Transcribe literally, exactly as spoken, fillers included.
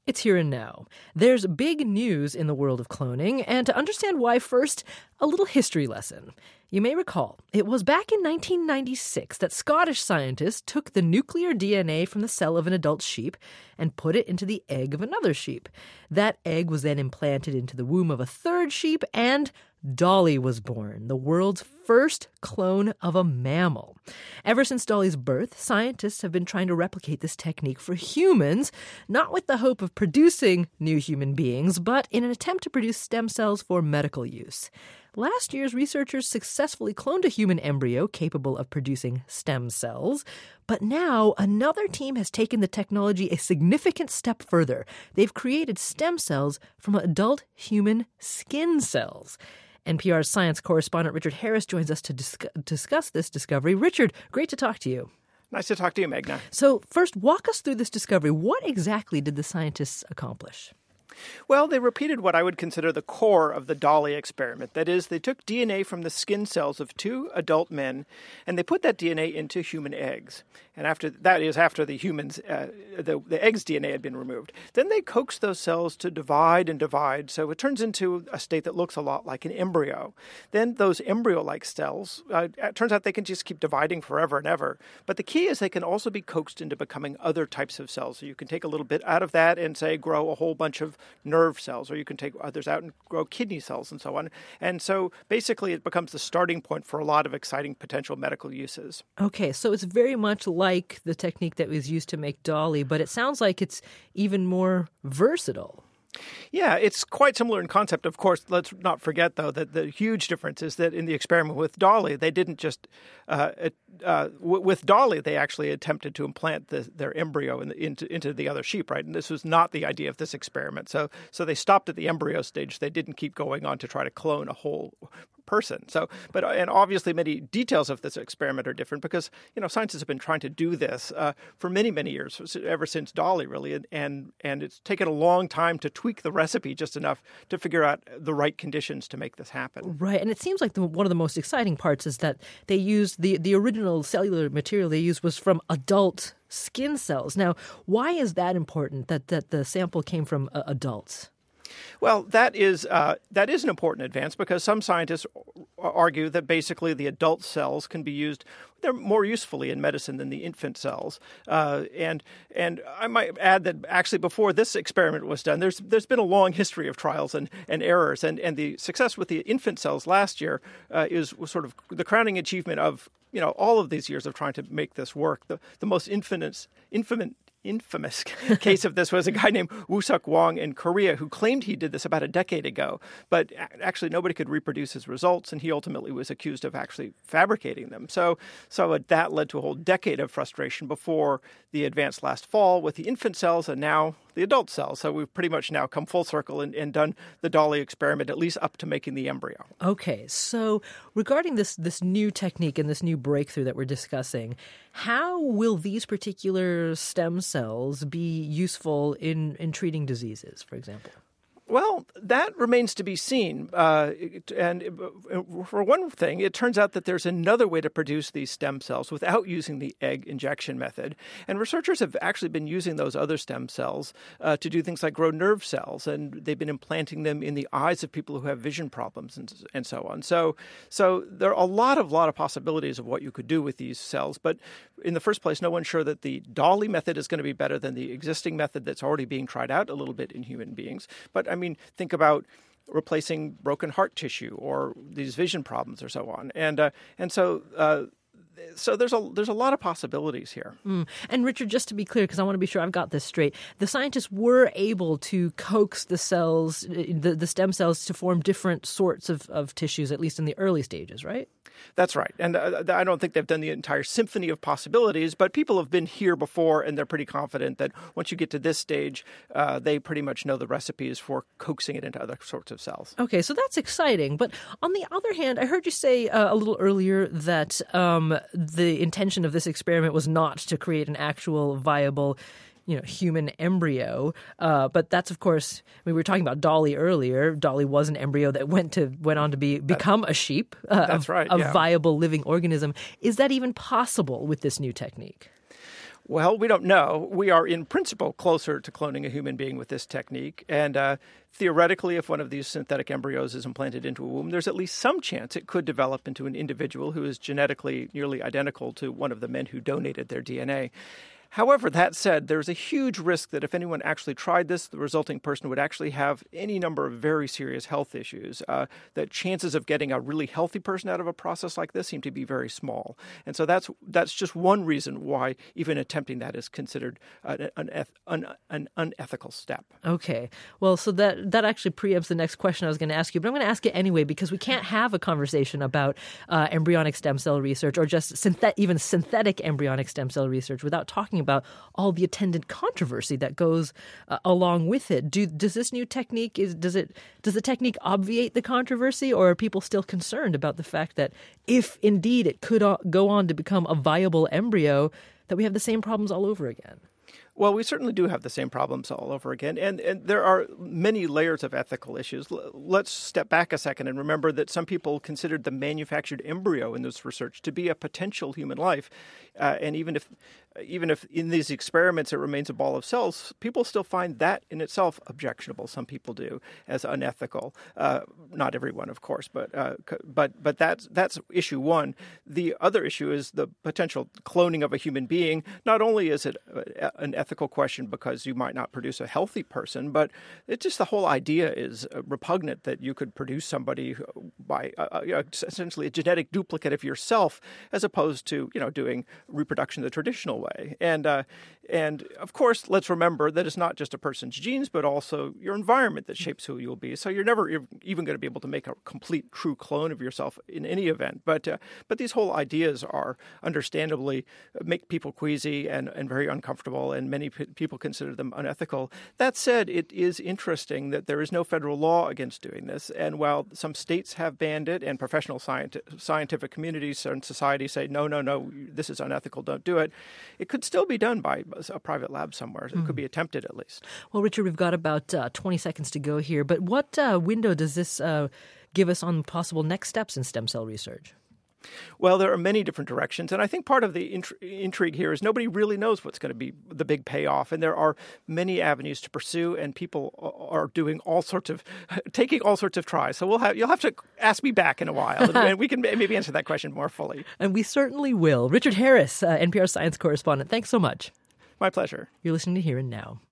It's here and now. There's big news in the world of cloning, and to understand why, first, a little history lesson. You may recall, it was back in nineteen ninety-six that Scottish scientists took the nuclear D N A from the cell of an adult sheep and put it into the egg of another sheep. That egg was then implanted into the womb of a third sheep, and Dolly was born, the world's first clone of a mammal. Ever since Dolly's birth, scientists have been trying to replicate this technique for humans, not with the hope of producing new human beings, but in an attempt to produce stem cells for medical use. Last year's researchers successfully cloned a human embryo capable of producing stem cells, but now another team has taken the technology a significant step further. They've created stem cells from adult human skin cells. N P R's science correspondent Richard Harris joins us to dis- discuss this discovery. Richard, great to talk to you. Nice to talk to you, Meghna. So first, walk us through this discovery. What exactly did the scientists accomplish? Well, they repeated what I would consider the core of the Dolly experiment. That is, they took D N A from the skin cells of two adult men, and they put that D N A into human eggs. And after that is after the humans, uh, the, the egg's D N A had been removed. Then they coaxed those cells to divide and divide, so it turns into a state that looks a lot like an embryo. Then those embryo-like cells, uh, it turns out they can just keep dividing forever and ever. But the key is they can also be coaxed into becoming other types of cells. So you can take a little bit out of that and, say, grow a whole bunch of nerve cells, or you can take others out and grow kidney cells and so on. And so basically it becomes the starting point for a lot of exciting potential medical uses. Okay, so it's very much like the technique that was used to make Dolly, but it sounds like it's even more versatile. Yeah, it's quite similar in concept. Of course, let's not forget, though, that the huge difference is that in the experiment with Dolly, they didn't just uh, uh, w- with Dolly, they actually attempted to implant the, their embryo in the, into, into the other sheep, right? And this was not the idea of this experiment. So, so they stopped at the embryo stage. They didn't keep going on to try to clone a whole person. So, but and obviously many details of this experiment are different because, you know, scientists have been trying to do this uh, for many, many years, ever since Dolly, really. And, and and it's taken a long time to tweak the recipe just enough to figure out the right conditions to make this happen. Right. And it seems like the, one of the most exciting parts is that they used the, the original cellular material they used was from adult skin cells. Now, why is that important that, that the sample came from uh, adults? Well, that is uh, that is an important advance because some scientists argue that basically the adult cells can be used, they're more usefully in medicine than the infant cells. Uh, and and I might add that actually before this experiment was done, there's there's been a long history of trials and, and errors. And, and the success with the infant cells last year uh, is was sort of the crowning achievement of, you know, all of these years of trying to make this work. The, the most infamous, infamous infamous case of this was a guy named Woo-Suk Wong in Korea who claimed he did this about a decade ago, but actually nobody could reproduce his results, and he ultimately was accused of actually fabricating them. So so that led to a whole decade of frustration before the advance last fall with the infant cells and now the adult cells. So we've pretty much now come full circle and, and done the Dolly experiment, at least up to making the embryo. Okay, so regarding this this new technique and this new breakthrough that we're discussing, how will these particular stem cells be useful in, in treating diseases, for example? Well, that remains to be seen. Uh, and for one thing, it turns out that there's another way to produce these stem cells without using the egg injection method. And researchers have actually been using those other stem cells uh, to do things like grow nerve cells. And they've been implanting them in the eyes of people who have vision problems and, and so on. So so there are a lot of, lot of possibilities of what you could do with these cells. But in the first place, no one's sure that the Dolly method is going to be better than the existing method that's already being tried out a little bit in human beings. But I mean, think about replacing broken heart tissue or these vision problems or so on. And uh, and so uh, so there's a there's a lot of possibilities here. Mm. And Richard, just to be clear, because I want to be sure I've got this straight, the scientists were able to coax the cells, the, the stem cells, to form different sorts of, of tissues, at least in the early stages, right? That's right. And uh, I don't think they've done the entire symphony of possibilities, but people have been here before, and they're pretty confident that once you get to this stage, uh, they pretty much know the recipes for coaxing it into other sorts of cells. Okay, so that's exciting. But on the other hand, I heard you say uh, a little earlier that um, the intention of this experiment was not to create an actual viable, you know, human embryo. Uh, but that's, of course, we were talking about Dolly earlier. Dolly was an embryo that went to went on to be become a sheep, uh, that's a, right, a yeah. viable living organism. Is that even possible with this new technique? Well, we don't know. We are in principle closer to cloning a human being with this technique. And uh, theoretically, if one of these synthetic embryos is implanted into a womb, there's at least some chance it could develop into an individual who is genetically nearly identical to one of the men who donated their D N A. However, that said, there's a huge risk that if anyone actually tried this, the resulting person would actually have any number of very serious health issues. Uh, that chances of getting a really healthy person out of a process like this seem to be very small. And so that's that's just one reason why even attempting that is considered an, an, an, an unethical step. Okay. Well, so that, that actually preempts the next question I was going to ask you, but I'm going to ask it anyway because we can't have a conversation about uh, embryonic stem cell research or just synthet- even synthetic embryonic stem cell research without talking about all the attendant controversy that goes uh, along with it. Do, does this new technique is does it does the technique obviate the controversy, or are people still concerned about the fact that if indeed it could uh, go on to become a viable embryo, that we have the same problems all over again? Well, we certainly do have the same problems all over again, and, and there are many layers of ethical issues. L- let's step back a second and remember that some people considered the manufactured embryo in this research to be a potential human life, uh, and even if even if in these experiments it remains a ball of cells, people still find that in itself objectionable. Some people do as unethical. Uh, not everyone, of course, but uh, but but that's that's issue one. The other issue is the potential cloning of a human being. Not only is it an ethical question because you might not produce a healthy person, but it's just the whole idea is repugnant that you could produce somebody by uh, you know, essentially a genetic duplicate of yourself, as opposed to you know doing reproduction the traditional way. And uh, and of course, let's remember that it's not just a person's genes, but also your environment that shapes who you'll be. So you're never even going to be able to make a complete, true clone of yourself in any event. But uh, but these whole ideas are understandably make people queasy and, and very uncomfortable, and many p- people consider them unethical. That said, it is interesting that there is no federal law against doing this. And while some states have banned it, and professional scienti- scientific communities and society say, no, no, no, this is unethical, don't do it, it could still be done by a private lab somewhere. It mm. could be attempted at least. Well, Richard, we've got about uh, twenty seconds to go here. But what uh, window does this uh, give us on possible next steps in stem cell research? Well, there are many different directions, and I think part of the int- intrigue here is nobody really knows what's going to be the big payoff, and there are many avenues to pursue, and people are doing all sorts of, taking all sorts of tries. So we'll have you'll have to ask me back in a while, and we can maybe answer that question more fully. And we certainly will. Richard Harris, uh, N P R science correspondent, thanks so much. My pleasure. You're listening to Here and Now.